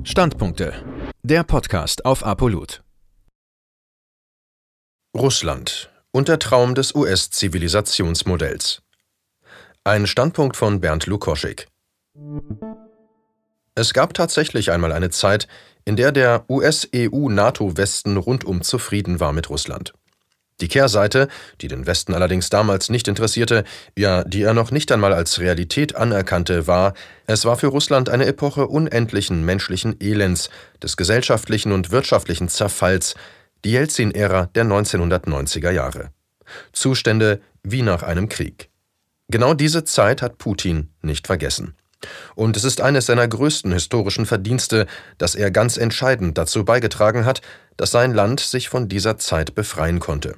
Standpunkte. Der Podcast auf ApoLoot. Russland und der Traum des US-Zivilisationsmodells. Ein Standpunkt von Bernd Lukoschik. Es gab tatsächlich einmal eine Zeit, in der der US-EU-NATO-Westen rundum zufrieden war mit Russland. Die Kehrseite, die den Westen allerdings damals nicht interessierte, ja, die er noch nicht einmal als Realität anerkannte, war, es war für Russland eine Epoche unendlichen menschlichen Elends, des gesellschaftlichen und wirtschaftlichen Zerfalls, die Jelzin-Ära der 1990er Jahre. Zustände wie nach einem Krieg. Genau diese Zeit hat Putin nicht vergessen. Und es ist eines seiner größten historischen Verdienste, dass er ganz entscheidend dazu beigetragen hat, dass sein Land sich von dieser Zeit befreien konnte.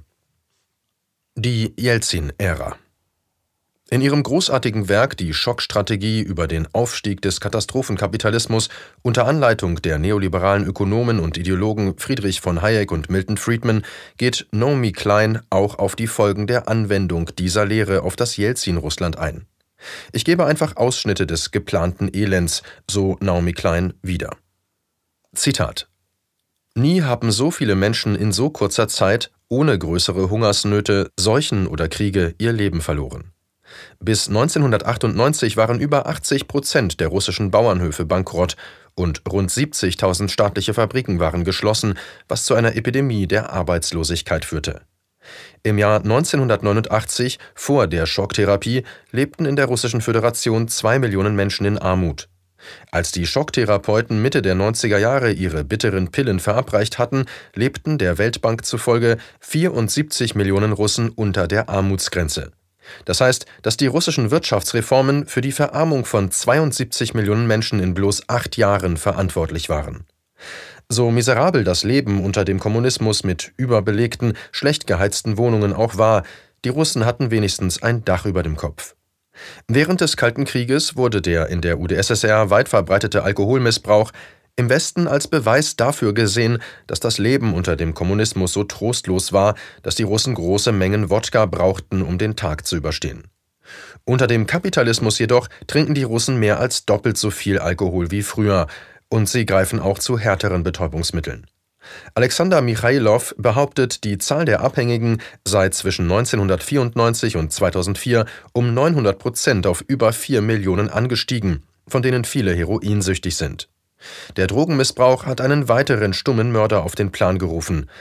Die Jelzin-Ära. In ihrem großartigen Werk Die Schockstrategie über den Aufstieg des Katastrophenkapitalismus unter Anleitung der neoliberalen Ökonomen und Ideologen Friedrich von Hayek und Milton Friedman geht Naomi Klein auch auf die Folgen der Anwendung dieser Lehre auf das Jelzin-Russland ein. Ich gebe einfach Ausschnitte des geplanten Elends, so Naomi Klein, wieder. Zitat: Nie haben so viele Menschen in so kurzer Zeit ohne größere Hungersnöte, Seuchen oder Kriege ihr Leben verloren. Bis 1998 waren über 80% der russischen Bauernhöfe bankrott und rund 70.000 staatliche Fabriken waren geschlossen, was zu einer Epidemie der Arbeitslosigkeit führte. Im Jahr 1989, vor der Schocktherapie, lebten in der Russischen Föderation 2 Millionen Menschen in Armut. Als die Schocktherapeuten Mitte der 90er Jahre ihre bitteren Pillen verabreicht hatten, lebten der Weltbank zufolge 74 Millionen Russen unter der Armutsgrenze. Das heißt, dass die russischen Wirtschaftsreformen für die Verarmung von 72 Millionen Menschen in bloß 8 Jahren verantwortlich waren. So miserabel das Leben unter dem Kommunismus mit überbelegten, schlecht geheizten Wohnungen auch war, die Russen hatten wenigstens ein Dach über dem Kopf. Während des Kalten Krieges wurde der in der UdSSR weit verbreitete Alkoholmissbrauch im Westen als Beweis dafür gesehen, dass das Leben unter dem Kommunismus so trostlos war, dass die Russen große Mengen Wodka brauchten, um den Tag zu überstehen. Unter dem Kapitalismus jedoch trinken die Russen mehr als doppelt so viel Alkohol wie früher, und sie greifen auch zu härteren Betäubungsmitteln. Alexander Michailow behauptet, die Zahl der Abhängigen sei zwischen 1994 und 2004 um 900% auf über 4 Millionen angestiegen, von denen viele heroinsüchtig sind. Der Drogenmissbrauch hat einen weiteren stummen Mörder auf den Plan gerufen.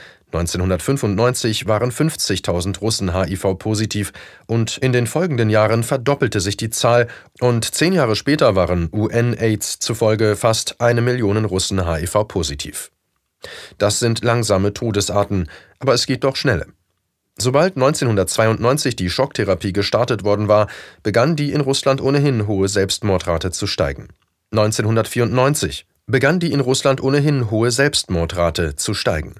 1995 waren 50.000 Russen HIV-positiv und in den folgenden Jahren verdoppelte sich die Zahl und 10 Jahre später waren UN-AIDS zufolge fast 1 Million Russen HIV-positiv. Das sind langsame Todesarten, aber es geht doch schnell. Sobald 1992 die Schocktherapie gestartet worden war, begann die in Russland ohnehin hohe Selbstmordrate zu steigen. 1994 begann die in Russland ohnehin hohe Selbstmordrate zu steigen.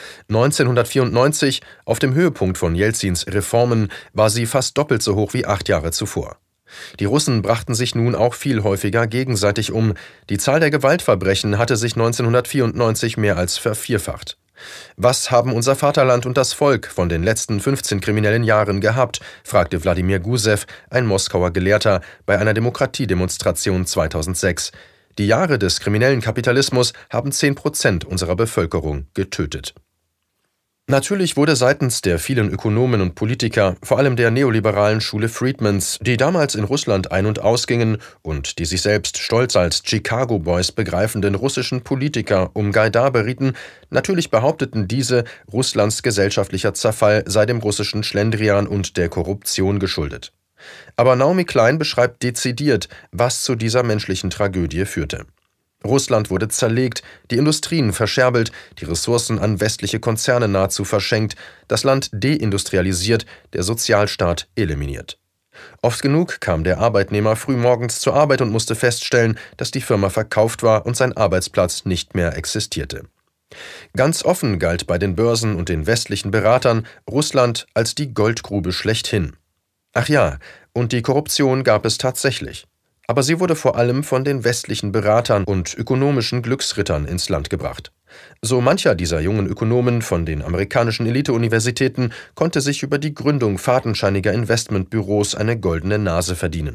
1994, auf dem Höhepunkt von Jelzins Reformen, war sie fast doppelt so hoch wie 8 Jahre zuvor. Die Russen brachten sich nun auch viel häufiger gegenseitig um. Die Zahl der Gewaltverbrechen hatte sich 1994 mehr als vervierfacht. Was haben unser Vaterland und das Volk von den letzten 15 kriminellen Jahren gehabt, fragte Wladimir Gusev, ein Moskauer Gelehrter, bei einer Demokratiedemonstration 2006. Die Jahre des kriminellen Kapitalismus haben 10% unserer Bevölkerung getötet. Natürlich wurde seitens der vielen Ökonomen und Politiker, vor allem der neoliberalen Schule Friedmans, die damals in Russland ein- und ausgingen und die sich selbst stolz als Chicago Boys begreifenden russischen Politiker um Gaidar berieten, natürlich behaupteten diese, Russlands gesellschaftlicher Zerfall sei dem russischen Schlendrian und der Korruption geschuldet. Aber Naomi Klein beschreibt dezidiert, was zu dieser menschlichen Tragödie führte. Russland wurde zerlegt, die Industrien verscherbelt, die Ressourcen an westliche Konzerne nahezu verschenkt, das Land deindustrialisiert, der Sozialstaat eliminiert. Oft genug kam der Arbeitnehmer frühmorgens zur Arbeit und musste feststellen, dass die Firma verkauft war und sein Arbeitsplatz nicht mehr existierte. Ganz offen galt bei den Börsen und den westlichen Beratern Russland als die Goldgrube schlechthin. Ach ja, und die Korruption gab es tatsächlich. Aber sie wurde vor allem von den westlichen Beratern und ökonomischen Glücksrittern ins Land gebracht. So mancher dieser jungen Ökonomen von den amerikanischen Elite-Universitäten konnte sich über die Gründung fadenscheiniger Investmentbüros eine goldene Nase verdienen.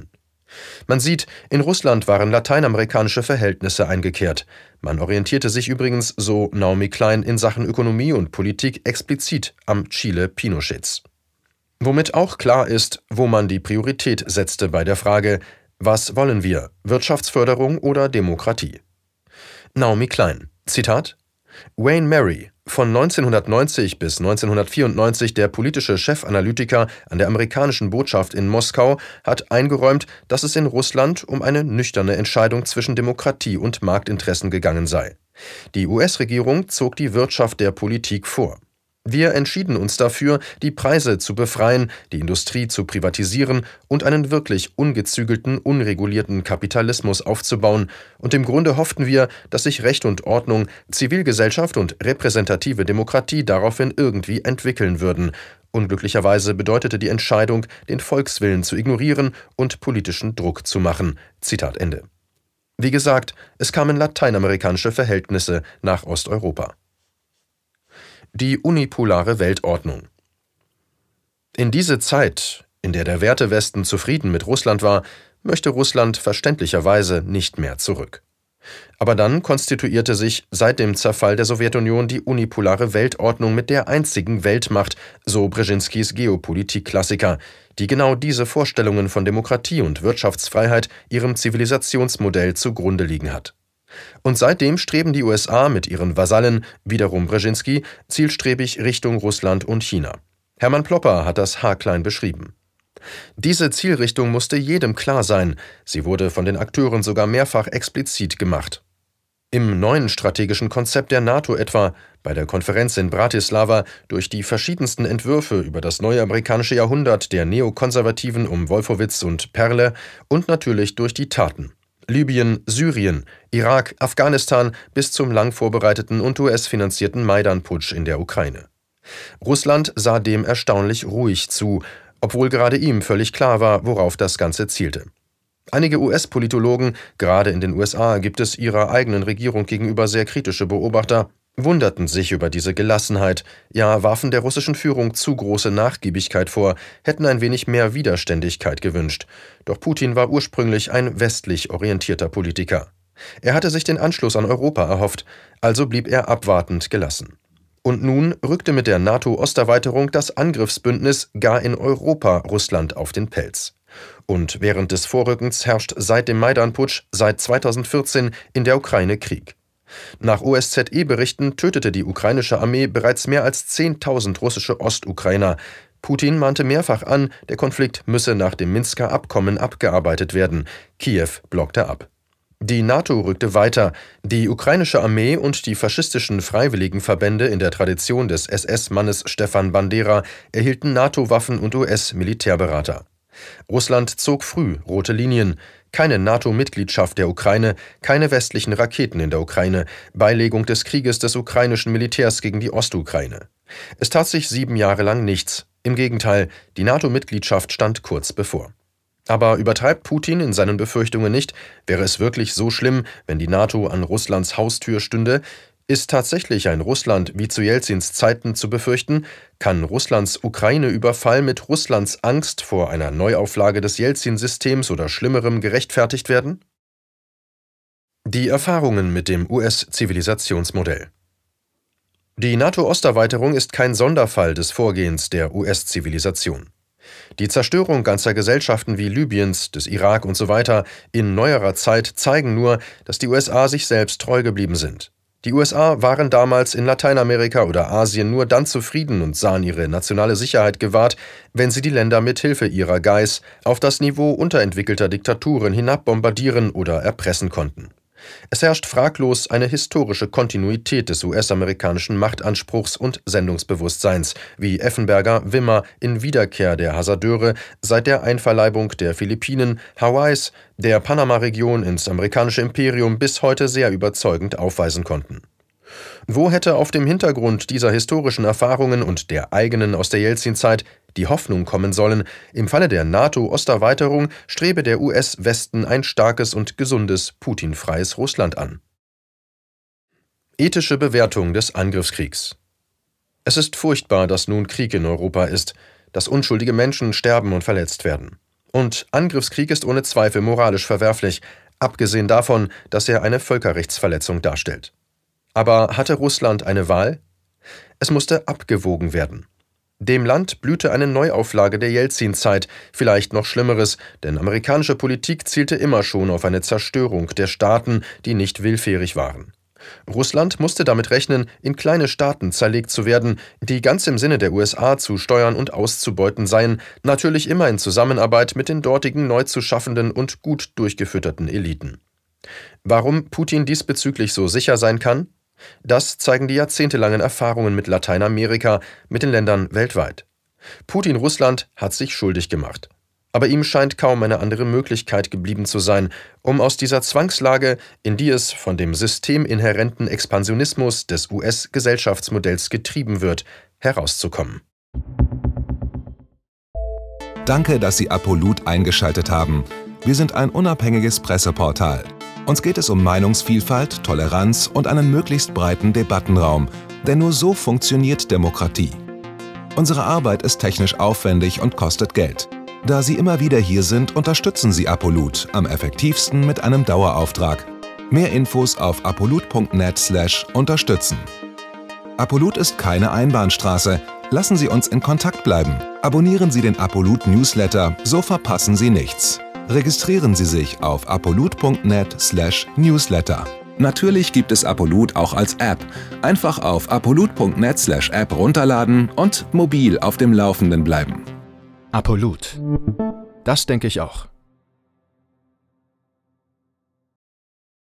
Man sieht, in Russland waren lateinamerikanische Verhältnisse eingekehrt. Man orientierte sich übrigens, so Naomi Klein, in Sachen Ökonomie und Politik explizit am Chile Pinochets. Womit auch klar ist, wo man die Priorität setzte bei der Frage, was wollen wir, Wirtschaftsförderung oder Demokratie? Naomi Klein, Zitat: Wayne Mary, von 1990 bis 1994 der politische Chefanalytiker an der amerikanischen Botschaft in Moskau, hat eingeräumt, dass es in Russland um eine nüchterne Entscheidung zwischen Demokratie und Marktinteressen gegangen sei. Die US-Regierung zog die Wirtschaft der Politik vor. Wir entschieden uns dafür, die Preise zu befreien, die Industrie zu privatisieren und einen wirklich ungezügelten, unregulierten Kapitalismus aufzubauen, und im Grunde hofften wir, dass sich Recht und Ordnung, Zivilgesellschaft und repräsentative Demokratie daraufhin irgendwie entwickeln würden. Unglücklicherweise bedeutete die Entscheidung, den Volkswillen zu ignorieren und politischen Druck zu machen. Zitat Ende. Wie gesagt, es kamen lateinamerikanische Verhältnisse nach Osteuropa. Die unipolare Weltordnung. In diese Zeit, in der der Wertewesten zufrieden mit Russland war, möchte Russland verständlicherweise nicht mehr zurück. Aber dann konstituierte sich seit dem Zerfall der Sowjetunion die unipolare Weltordnung mit der einzigen Weltmacht, so Brzezinskis Geopolitik-Klassiker, die genau diese Vorstellungen von Demokratie und Wirtschaftsfreiheit ihrem Zivilisationsmodell zugrunde liegen hat. Und seitdem streben die USA mit ihren Vasallen, wiederum Brzezinski, zielstrebig Richtung Russland und China. Hermann Plopper hat das haarklein beschrieben. Diese Zielrichtung musste jedem klar sein, sie wurde von den Akteuren sogar mehrfach explizit gemacht. Im neuen strategischen Konzept der NATO etwa, bei der Konferenz in Bratislava, durch die verschiedensten Entwürfe über das neue amerikanische Jahrhundert der Neokonservativen um Wolfowitz und Perle und natürlich durch die Taten. Libyen, Syrien, Irak, Afghanistan bis zum lang vorbereiteten und US-finanzierten Maidan-Putsch in der Ukraine. Russland sah dem erstaunlich ruhig zu, obwohl gerade ihm völlig klar war, worauf das Ganze zielte. Einige US-Politologen, gerade in den USA gibt es ihrer eigenen Regierung gegenüber sehr kritische Beobachter, wunderten sich über diese Gelassenheit, ja warfen der russischen Führung zu große Nachgiebigkeit vor, hätten ein wenig mehr Widerständigkeit gewünscht. Doch Putin war ursprünglich ein westlich orientierter Politiker. Er hatte sich den Anschluss an Europa erhofft, also blieb er abwartend gelassen. Und nun rückte mit der NATO-Osterweiterung das Angriffsbündnis gar in Europa Russland auf den Pelz. Und während des Vorrückens herrscht seit dem Maidan-Putsch seit 2014 in der Ukraine Krieg. Nach OSZE-Berichten tötete die ukrainische Armee bereits mehr als 10.000 russische Ostukrainer. Putin mahnte mehrfach an, der Konflikt müsse nach dem Minsker Abkommen abgearbeitet werden. Kiew blockte ab. Die NATO rückte weiter. Die ukrainische Armee und die faschistischen Freiwilligenverbände in der Tradition des SS-Mannes Stefan Bandera erhielten NATO-Waffen und US-Militärberater. Russland zog früh rote Linien. Keine NATO-Mitgliedschaft der Ukraine, keine westlichen Raketen in der Ukraine, Beilegung des Krieges des ukrainischen Militärs gegen die Ostukraine. Es tat sich 7 Jahre lang nichts. Im Gegenteil, die NATO-Mitgliedschaft stand kurz bevor. Aber übertreibt Putin in seinen Befürchtungen nicht? Wäre es wirklich so schlimm, wenn die NATO an Russlands Haustür stünde? Ist tatsächlich ein Russland wie zu Jelzins Zeiten zu befürchten? Kann Russlands Ukraine-Überfall mit Russlands Angst vor einer Neuauflage des Jelzin-Systems oder Schlimmerem gerechtfertigt werden? Die Erfahrungen mit dem US-Zivilisationsmodell. Die NATO-Osterweiterung ist kein Sonderfall des Vorgehens der US-Zivilisation. Die Zerstörung ganzer Gesellschaften wie Libyens, des Irak und so weiter in neuerer Zeit zeigen nur, dass die USA sich selbst treu geblieben sind. Die USA waren damals in Lateinamerika oder Asien nur dann zufrieden und sahen ihre nationale Sicherheit gewahrt, wenn sie die Länder mit Hilfe ihrer GAIs auf das Niveau unterentwickelter Diktaturen hinabbombardieren oder erpressen konnten. Es herrscht fraglos eine historische Kontinuität des US-amerikanischen Machtanspruchs und Sendungsbewusstseins, wie Effenberger, Wimmer in Wiederkehr der Hasardeure seit der Einverleibung der Philippinen, Hawaiis, der Panama-Region ins amerikanische Imperium bis heute sehr überzeugend aufweisen konnten. Wo hätte auf dem Hintergrund dieser historischen Erfahrungen und der eigenen aus der Jelzin-Zeit die Hoffnung kommen sollen, im Falle der NATO-Osterweiterung strebe der US-Westen ein starkes und gesundes, putinfreies Russland an? Ethische Bewertung des Angriffskriegs. Es ist furchtbar, dass nun Krieg in Europa ist, dass unschuldige Menschen sterben und verletzt werden. Und Angriffskrieg ist ohne Zweifel moralisch verwerflich, abgesehen davon, dass er eine Völkerrechtsverletzung darstellt. Aber hatte Russland eine Wahl? Es musste abgewogen werden. Dem Land blühte eine Neuauflage der Jelzin-Zeit, vielleicht noch Schlimmeres, denn amerikanische Politik zielte immer schon auf eine Zerstörung der Staaten, die nicht willfährig waren. Russland musste damit rechnen, in kleine Staaten zerlegt zu werden, die ganz im Sinne der USA zu steuern und auszubeuten seien, natürlich immer in Zusammenarbeit mit den dortigen neu zu schaffenden und gut durchgefütterten Eliten. Warum Putin diesbezüglich so sicher sein kann? Das zeigen die jahrzehntelangen Erfahrungen mit Lateinamerika, mit den Ländern weltweit. Putin-Russland hat sich schuldig gemacht. Aber ihm scheint kaum eine andere Möglichkeit geblieben zu sein, um aus dieser Zwangslage, in die es von dem systeminhärenten Expansionismus des US-Gesellschaftsmodells getrieben wird, herauszukommen. Danke, dass Sie Apolut eingeschaltet haben. Wir sind ein unabhängiges Presseportal. Uns geht es um Meinungsvielfalt, Toleranz und einen möglichst breiten Debattenraum, denn nur so funktioniert Demokratie. Unsere Arbeit ist technisch aufwendig und kostet Geld. Da Sie immer wieder hier sind, unterstützen Sie Apolut am effektivsten mit einem Dauerauftrag. Mehr Infos auf apolut.net/unterstützen. Apolut ist keine Einbahnstraße. Lassen Sie uns in Kontakt bleiben. Abonnieren Sie den Apolut Newsletter, so verpassen Sie nichts. Registrieren Sie sich auf apolut.net/newsletter. Natürlich gibt es Apolut auch als App. Einfach auf apolut.net/app runterladen und mobil auf dem Laufenden bleiben. Apolut. Das denke ich auch.